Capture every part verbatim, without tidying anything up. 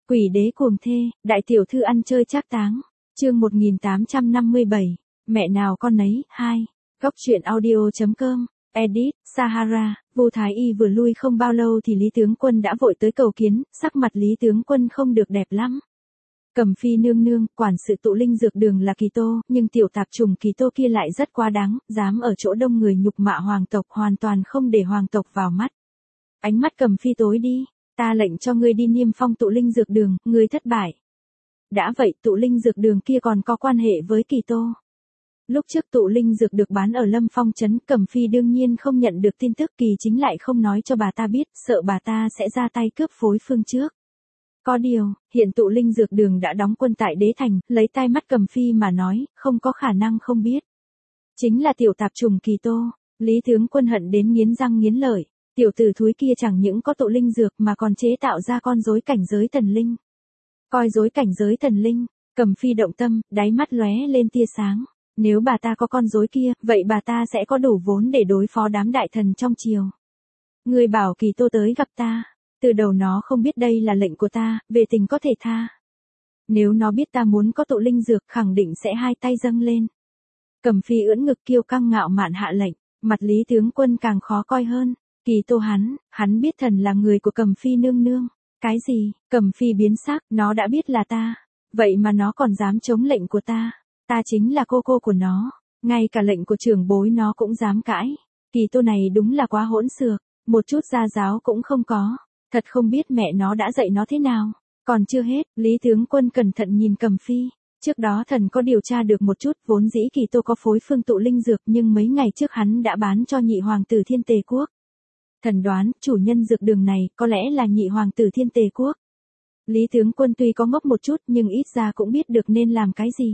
Quỷ đế cuồng thê, đại tiểu thư ăn chơi trác táng. Chương một nghìn tám trăm năm mươi bảy, mẹ nào con nấy, hai. Góc truyện audio.com, edit, Sahara. Vu Thái Y vừa lui không bao lâu thì Lý Tướng Quân đã vội tới cầu kiến, sắc mặt Lý Tướng Quân không được đẹp lắm. Cầm Phi nương nương, quản sự tụ linh dược đường là Kỳ Tô, nhưng tiểu tạp trùng Kỳ Tô kia lại rất quá đáng, dám ở chỗ đông người nhục mạ hoàng tộc, hoàn toàn không để hoàng tộc vào mắt. Ánh mắt Cầm Phi tối đi, ta lệnh cho ngươi đi niêm phong tụ linh dược đường, ngươi thất bại. Đã vậy tụ linh dược đường kia còn có quan hệ với Kỳ Tô. Lúc trước tụ linh dược được bán ở Lâm Phong trấn, Cẩm Phi đương nhiên không nhận được tin tức, Kỳ Chính lại không nói cho bà ta biết, sợ bà ta sẽ ra tay cướp phối phương trước. Có điều, hiện tụ linh dược đường đã đóng quân tại Đế Thành, lấy tai mắt Cẩm Phi mà nói, không có khả năng không biết. Chính là tiểu tạp trùng Kỳ Tô. Lý Tướng Quân hận đến nghiến răng nghiến lợi, tiểu tử thúi kia chẳng những có tụ linh dược mà còn chế tạo ra con rối cảnh giới thần linh. Coi rối cảnh giới thần linh, Cẩm Phi động tâm, đáy mắt lóe lên tia sáng. Nếu bà ta có con rối kia, vậy bà ta sẽ có đủ vốn để đối phó đám đại thần trong triều. Người bảo Kỳ Tô tới gặp ta, từ đầu nó không biết đây là lệnh của ta, về tình có thể tha. Nếu nó biết ta muốn có tụ linh dược, khẳng định sẽ hai tay dâng lên. Cẩm Phi ưỡn ngực kiêu căng ngạo mạn hạ lệnh, mặt Lý Tướng Quân càng khó coi hơn. Kỳ Tô hắn, hắn biết thần là người của Cẩm Phi nương nương. Cái gì? Cẩm Phi biến sắc, nó đã biết là ta, vậy mà nó còn dám chống lệnh của ta. Ta chính là cô cô của nó, ngay cả lệnh của trưởng bối nó cũng dám cãi. Kỳ Tô này đúng là quá hỗn xược, một chút gia giáo cũng không có, thật không biết mẹ nó đã dạy nó thế nào. Còn chưa hết, Lý Tướng Quân cẩn thận nhìn Cẩm Phi, trước đó thần có điều tra được một chút, vốn dĩ Kỳ Tô có phối phương tụ linh dược nhưng mấy ngày trước hắn đã bán cho nhị hoàng tử Thiên Tề Quốc. Thần đoán, chủ nhân dược đường này có lẽ là nhị hoàng tử Thiên Tề Quốc. Lý Tướng Quân tuy có ngốc một chút nhưng ít ra cũng biết được nên làm cái gì.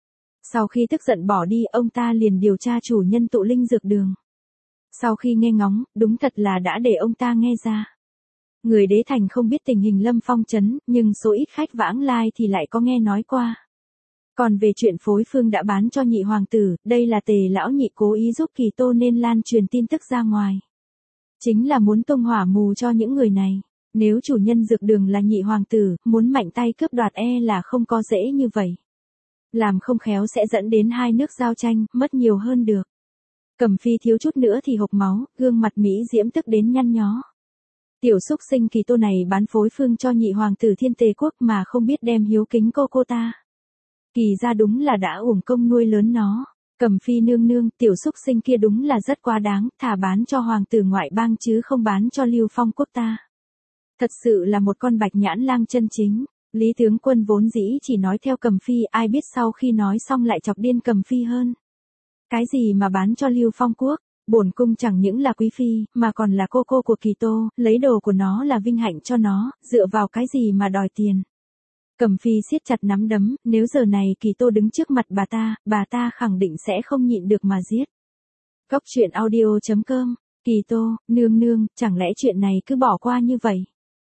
Sau khi tức giận bỏ đi, ông ta liền điều tra chủ nhân tụ linh dược đường. Sau khi nghe ngóng, đúng thật là đã để ông ta nghe ra. Người Đế Thành không biết tình hình Lâm Phong trấn, nhưng số ít khách vãng lai thì lại có nghe nói qua. Còn về chuyện phối phương đã bán cho nhị hoàng tử, đây là Tề lão nhị cố ý giúp Kỳ Tô nên lan truyền tin tức ra ngoài. Chính là muốn tung hỏa mù cho những người này. Nếu chủ nhân dược đường là nhị hoàng tử, muốn mạnh tay cướp đoạt e là không có dễ như vậy. Làm không khéo sẽ dẫn đến hai nước giao tranh, mất nhiều hơn được. Cẩm Phi thiếu chút nữa thì hộc máu, gương mặt Mỹ diễm tức đến nhăn nhó. Tiểu xúc sinh Kỳ Tô này bán phối phương cho nhị hoàng tử Thiên Tề Quốc mà không biết đem hiếu kính cô cô ta. Kỳ ra đúng là đã uổng công nuôi lớn nó. Cẩm Phi nương nương, tiểu xúc sinh kia đúng là rất quá đáng, thà bán cho hoàng tử ngoại bang chứ không bán cho Lưu Phong quốc ta. Thật sự là một con bạch nhãn lang chân chính. Lý Tướng Quân vốn dĩ chỉ nói theo Cẩm Phi, ai biết sau khi nói xong lại chọc điên Cẩm Phi hơn. Cái gì mà bán cho Lưu Phong quốc, bổn cung chẳng những là quý phi, mà còn là cô cô của Kỳ Tô, lấy đồ của nó là vinh hạnh cho nó, dựa vào cái gì mà đòi tiền. Cẩm Phi siết chặt nắm đấm, nếu giờ này Kỳ Tô đứng trước mặt bà ta, bà ta khẳng định sẽ không nhịn được mà giết. Góc truyện audio.com, Kỳ Tô, nương nương, chẳng lẽ chuyện này cứ bỏ qua như vậy?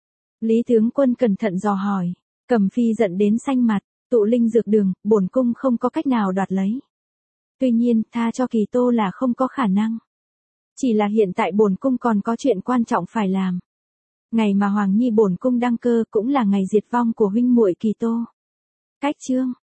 Lý Tướng Quân cẩn thận dò hỏi. Cẩm Phi giận đến xanh mặt, tụ linh dược đường, bổn cung không có cách nào đoạt lấy. Tuy nhiên, tha cho Kỳ Tô là không có khả năng. Chỉ là hiện tại bổn cung còn có chuyện quan trọng phải làm. Ngày mà Hoàng Nhi bổn cung đăng cơ cũng là ngày diệt vong của huynh muội Kỳ Tô. Cách chương,